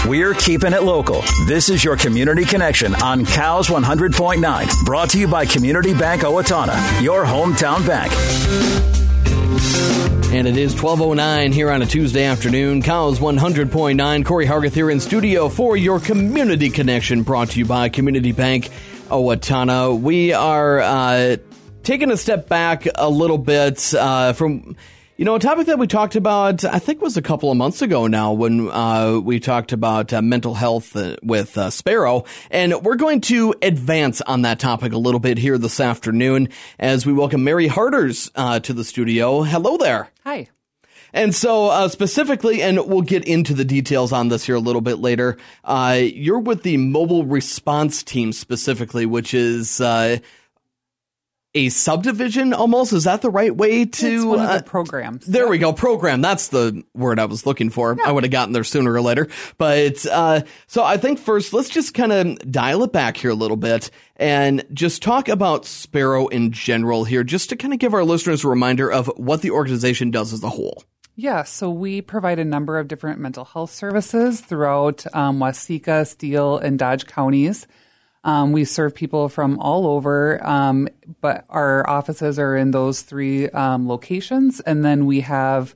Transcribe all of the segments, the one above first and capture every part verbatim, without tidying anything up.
We're keeping it local. This is your Community Connection on Cows one hundred point nine. Brought to you by Community Bank Owatonna, your hometown bank. And it is twelve oh nine here on a Tuesday afternoon. Cows one hundred point nine. Corey Hargeth here in studio for your Community Connection, brought to you by Community Bank Owatonna. We are uh, taking a step back a little bit uh, from, you know, a topic that we talked about, I think was a couple of months ago now, when uh, we talked about uh, mental health uh, with uh, Sparrow. And we're going to advance on that topic a little bit here this afternoon as we welcome Mary Harters uh, to the studio. Hello there. Hi. And so uh, specifically, and we'll get into the details on this here a little bit later, uh, you're with the Mobile Response Team specifically, which is uh, a subdivision almost. Is that the right way to? It's one of uh, the programs. There yep. we go. Program. That's the word I was looking for. Yeah. I would have gotten there sooner or later. But uh, so I think first, let's just kind of dial it back here a little bit and just talk about Sparrow in general here, just to kind of give our listeners a reminder of what the organization does as a whole. Yeah, so we provide a number of different mental health services throughout um, Waseca, Steele, and Dodge counties. Um, we serve people from all over, um, but our offices are in those three um, locations. And then we have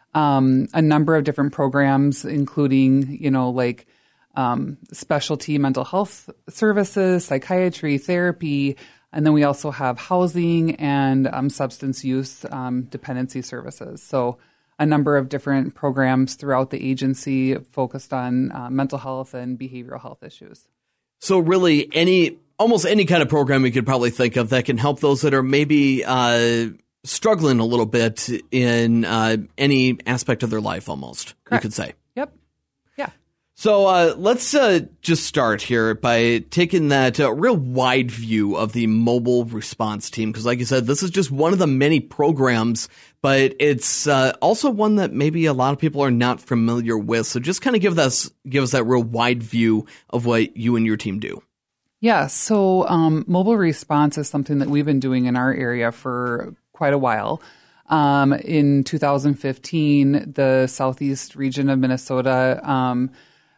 um, a number of different programs, including, you know, like um, specialty mental health services, psychiatry, therapy, and then we also have housing and um, substance use um, dependency services. So a number of different programs throughout the agency focused on uh, mental health and behavioral health issues. So really any, almost any kind of program you could probably think of that can help those that are maybe uh, struggling a little bit in uh, any aspect of their life almost, Correct. You could say. Yep. Yeah. So uh, let's uh, just start here by taking that uh, real wide view of the Mobile Response Team, because like you said, this is just one of the many programs, but it's uh, also one that maybe a lot of people are not familiar with. So just kind of give us give us that real wide view of what you and your team do. Yeah, so um, mobile response is something that we've been doing in our area for quite a while. Um, in two thousand fifteen, the southeast region of Minnesota um,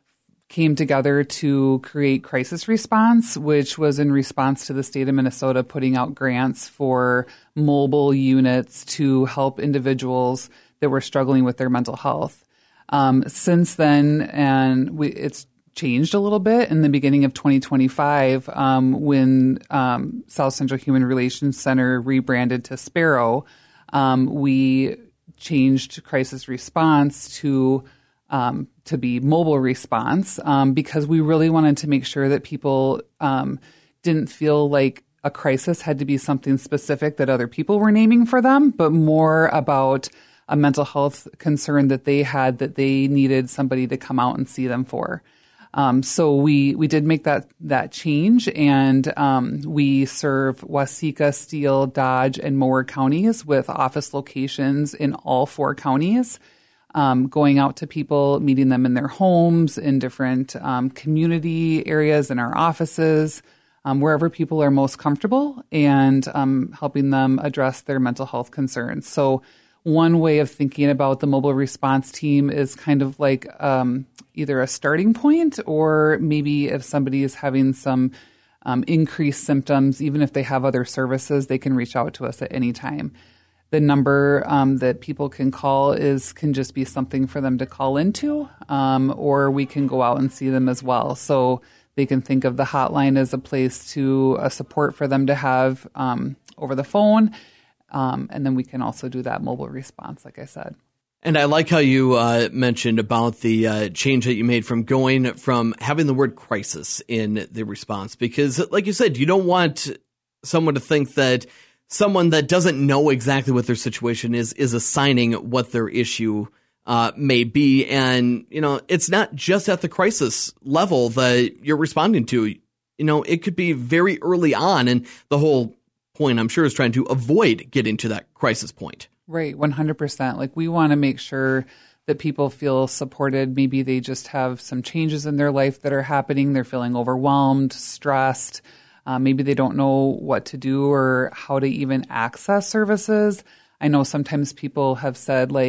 came together to create crisis response, which was in response to the state of Minnesota putting out grants for mobile units to help individuals that were struggling with their mental health. Um, since then, and we, it's changed a little bit in the beginning of twenty twenty-five um, when um, South Central Human Relations Center rebranded to Sparrow. Um, we changed crisis response to Um, to be mobile response um, because we really wanted to make sure that people um, didn't feel like a crisis had to be something specific that other people were naming for them, but more about a mental health concern that they had that they needed somebody to come out and see them for. Um, so we we did make that that change, and um, we serve Waseca, Steele, Dodge, and Mower counties with office locations in all four counties. Um, going out to people, meeting them in their homes, in different um, community areas, in our offices, um, wherever people are most comfortable, and um, helping them address their mental health concerns. So one way of thinking about the mobile response team is kind of like um, either a starting point, or maybe if somebody is having some um, increased symptoms, even if they have other services, they can reach out to us at any time. The number um, that people can call is can just be something for them to call into, um, or we can go out and see them as well. So they can think of the hotline as a place to a support for them to have um, over the phone, um, and then we can also do that mobile response, like I said. And I like how you uh, mentioned about the uh, change that you made from going from having the word crisis in the response, because like you said, you don't want someone to think that someone that doesn't know exactly what their situation is, is assigning what their issue uh, may be. And, you know, it's not just at the crisis level that you're responding to. You know, it could be very early on. And the whole point, I'm sure, is trying to avoid getting to that crisis point. Right, one hundred percent. Like, we want to make sure that people feel supported. Maybe they just have some changes in their life that are happening. They're feeling overwhelmed, stressed. Uh, maybe they don't know what to do or how to even access services. I know sometimes people have said, like,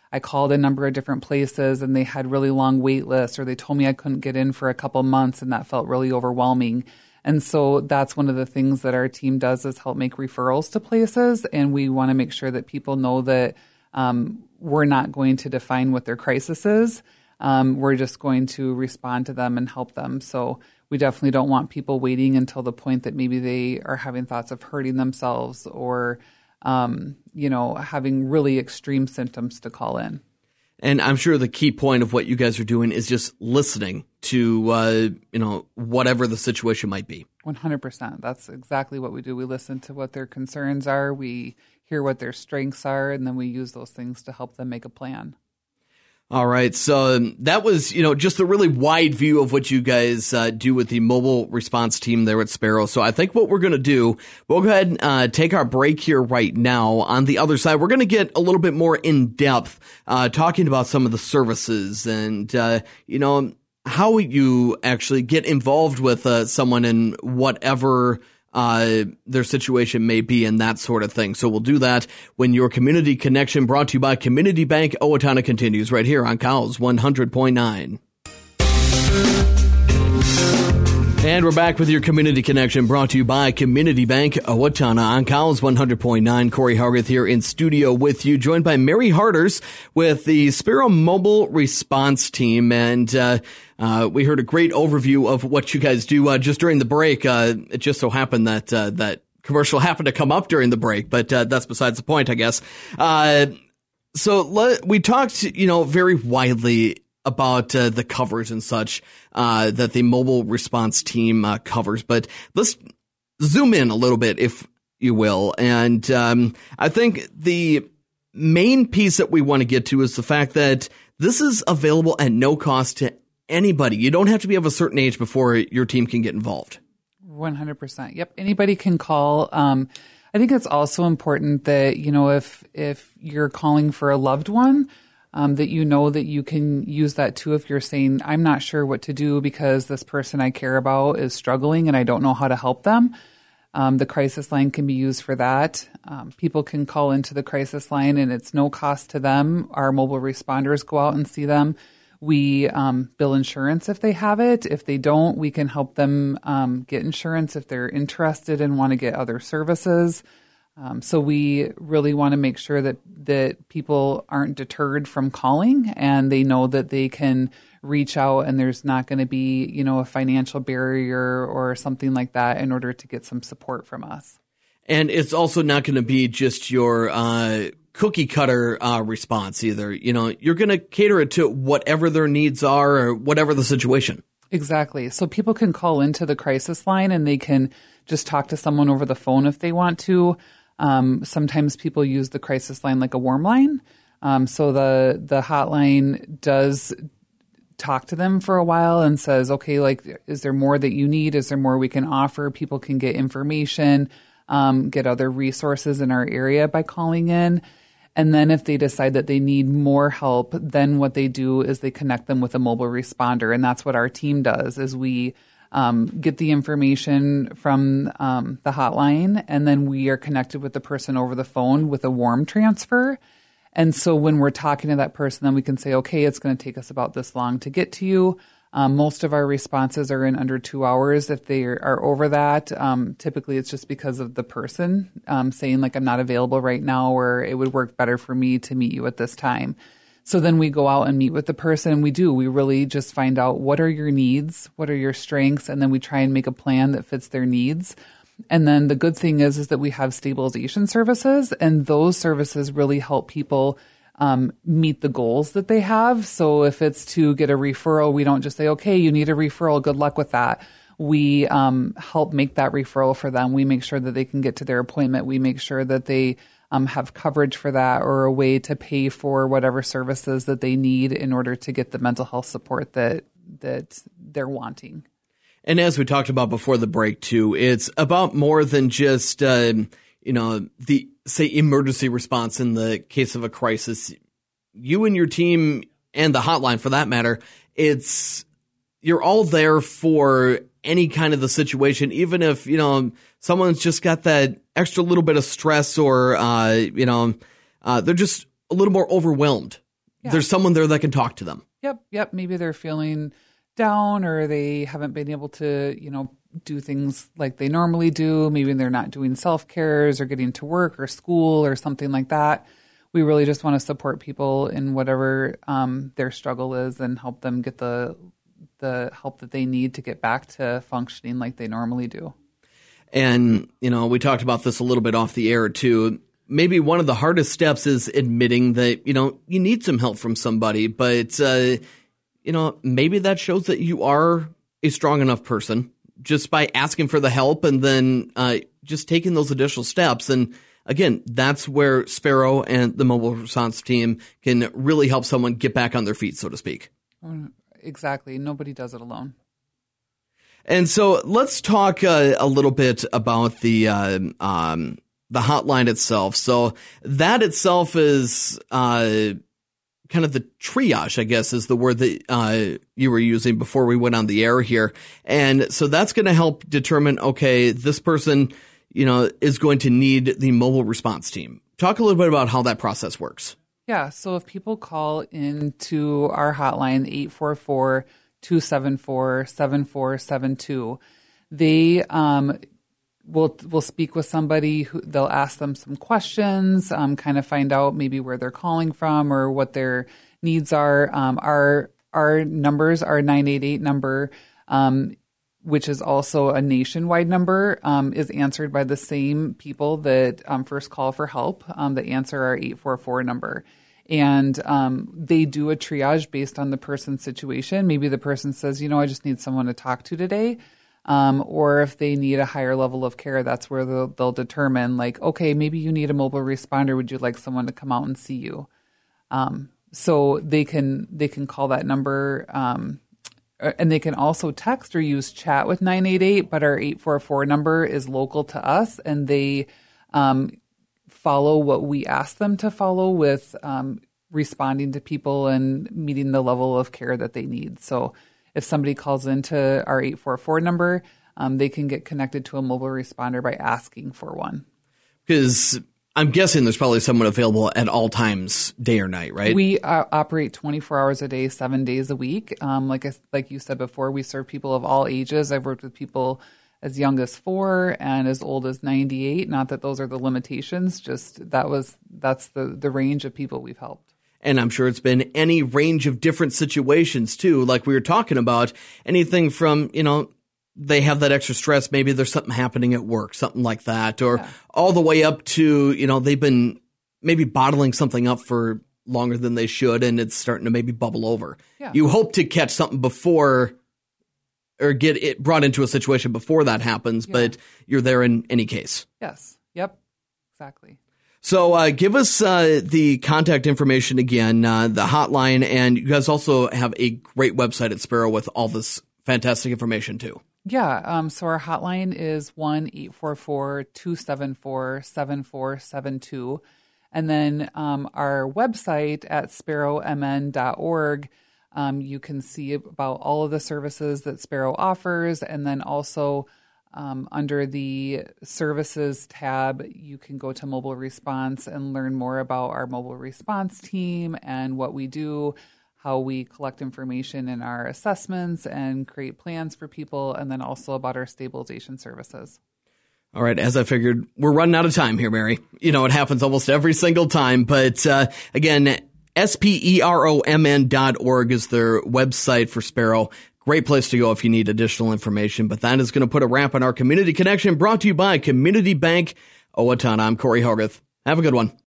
I called a number of different places and they had really long wait lists, or they told me I couldn't get in for a couple months, and that felt really overwhelming. And so that's one of the things that our team does, is help make referrals to places. And we want to make sure that people know that um, we're not going to define what their crisis is. Um, we're just going to respond to them and help them. So we definitely don't want people waiting until the point that maybe they are having thoughts of hurting themselves, or, um, you know, having really extreme symptoms to call in. And I'm sure the key point of what you guys are doing is just listening to, uh, you know, whatever the situation might be. one hundred percent. That's exactly what we do. We listen to what their concerns are. We hear what their strengths are, and then we use those things to help them make a plan. All right. So um, that was, you know, just a really wide view of what you guys uh, do with the mobile response team there at Sparrow. So I think what we're going to do, we'll go ahead and uh, take our break here right now. On the other side, we're going to get a little bit more in depth, uh, talking about some of the services and, uh, you know, how you actually get involved with uh, someone in whatever Uh, their situation may be, and that sort of thing. So we'll do that when your Community Connection, brought to you by Community Bank Owatonna, continues right here on Cows one hundred point nine. And we're back with your Community Connection, brought to you by Community Bank Owatonna on Cows one hundred point nine. Corey Hargeth here in studio with you, joined by Mary Harders with the Sparrow Mobile Response Team. And uh, uh, we heard a great overview of what you guys do uh, just during the break. Uh, it just so happened that uh, that commercial happened to come up during the break, but uh, that's besides the point, I guess. Uh, so let, we talked, you know, very widely about uh, the covers and such uh, that the mobile response team uh, covers. But let's zoom in a little bit, if you will. And um, I think the main piece that we want to get to is the fact that this is available at no cost to anybody. You don't have to be of a certain age before your team can get involved. one hundred percent. Yep. Anybody can call. Um, I think it's also important that, you know, if if you're calling for a loved one, Um, that you know that you can use that too if you're saying, I'm not sure what to do because this person I care about is struggling and I don't know how to help them. Um, the crisis line can be used for that. Um, people can call into the crisis line and it's no cost to them. Our mobile responders go out and see them. We um, bill insurance if they have it. If they don't, we can help them um, get insurance if they're interested and want to get other services. Um, so we really want to make sure that, that people aren't deterred from calling and they know that they can reach out and there's not going to be, you know, a financial barrier or something like that in order to get some support from us. And it's also not going to be just your uh, cookie cutter uh, response either. You know, you're going to cater it to whatever their needs are or whatever the situation. Exactly. So people can call into the crisis line and they can just talk to someone over the phone if they want to. Um, sometimes people use the crisis line like a warm line. Um, so the, the hotline does talk to them for a while and says, okay, like, is there more that you need? Is there more we can offer? People can get information, um, get other resources in our area by calling in. And then if they decide that they need more help, then what they do is they connect them with a mobile responder. And that's what our team does, is we Um, get the information from um, the hotline, and then we are connected with the person over the phone with a warm transfer. And so when we're talking to that person, then we can say, okay, it's going to take us about this long to get to you. Um, most of our responses are in under two hours. If they are over that, um, typically it's just because of the person um, saying, like, I'm not available right now, or it would work better for me to meet you at this time. So then we go out and meet with the person, and we do. We really just find out what are your needs, what are your strengths, and then we try and make a plan that fits their needs. And then the good thing is, is that we have stabilization services, and those services really help people um, meet the goals that they have. So if it's to get a referral, we don't just say, okay, you need a referral, good luck with that. We um, help make that referral for them. We make sure that they can get to their appointment. We make sure that they Um, have coverage for that, or a way to pay for whatever services that they need in order to get the mental health support that that they're wanting. And as we talked about before the break too, it's about more than just uh, you know the say emergency response in the case of a crisis. You and your team, and the hotline for that matter, it's you're all there for any kind of the situation, even if, you know, someone's just got that extra little bit of stress, or, uh, you know, uh, they're just a little more overwhelmed Yeah. there's someone there that can talk to them. Yep, yep. Maybe they're feeling down or they haven't been able to, you know, do things like they normally do. Maybe they're not doing self-cares or getting to work or school or something like that. We really just want to support people in whatever um, their struggle is and help them get the the help that they need to get back to functioning like they normally do. And, you know, we talked about this a little bit off the air too. Maybe one of the hardest steps is admitting that, you know, you need some help from somebody, but, uh, you know, maybe that shows that you are a strong enough person just by asking for the help and then uh, just taking those additional steps. And again, that's where Sparrow and the mobile response team can really help someone get back on their feet, so to speak. Exactly. Nobody does it alone. And so let's talk uh, a little bit about the uh, um, the hotline itself. So that itself is uh, kind of the triage, I guess, is the word that uh, you were using before we went on the air here. And so that's going to help determine, okay, this person, you know, is going to need the mobile response team. Talk a little bit about how that process works. Yeah. So if people call into our hotline, eight four four, two seven four, seven four seven two, they um, will will speak with somebody who they'll ask them some questions, um, kind of find out maybe where they're calling from or what their needs are. Um, our our numbers, our nine eight eight number, um, which is also a nationwide number, um, is answered by the same people that um, first call for help, um, that answer our eight four four number. And um, they do a triage based on the person's situation. Maybe the person says, you know, I just need someone to talk to today. Um, or if they need a higher level of care, that's where they'll, they'll determine, like, okay, maybe you need a mobile responder. Would you like someone to come out and see you? Um, so they can they can call that number, um, and they can also text or use chat with nine eight eight. But our eight four four number is local to us, and they um, follow what we ask them to follow with um, responding to people and meeting the level of care that they need. So if somebody calls into our eight four four number, um, they can get connected to a mobile responder by asking for one. Because I'm guessing there's probably someone available at all times, day or night, right? We uh, operate twenty-four hours a day, seven days a week. Um, like I, like you said before, we serve people of all ages. I've worked with people as young as four and as old as ninety-eight. Not that those are the limitations, just that was that's the, the range of people we've helped. And I'm sure it's been any range of different situations too, like we were talking about. Anything from, you know, they have that extra stress, maybe there's something happening at work, something like that, or yeah. all the way up to, you know, they've been maybe bottling something up for longer than they should and it's starting to maybe bubble over. Yeah. You hope to catch something before or get it brought into a situation before that happens, yeah. but you're there in any case. Yes. Yep. Exactly. So uh, give us uh, the contact information again, uh, the hotline, and you guys also have a great website at Sparrow with all this fantastic information too. Yeah. Um, so our hotline is one eight four four, two seven four, seven four seven two. And then um, our website at sparrow m n dot org, um, you can see about all of the services that Sparrow offers. And then also um, under the services tab, you can go to mobile response and learn more about our mobile response team and what we do, how we collect information in our assessments and create plans for people, and then also about our stabilization services. All right. As I figured, we're running out of time here, Mary. You know, it happens almost every single time. But uh, again, S P E R O M N dot org is their website for Sparrow. Great place to go if you need additional information. But that is going to put a wrap on our Community Connection, brought to you by Community Bank Owatonna. I'm Corey Hogarth. Have a good one.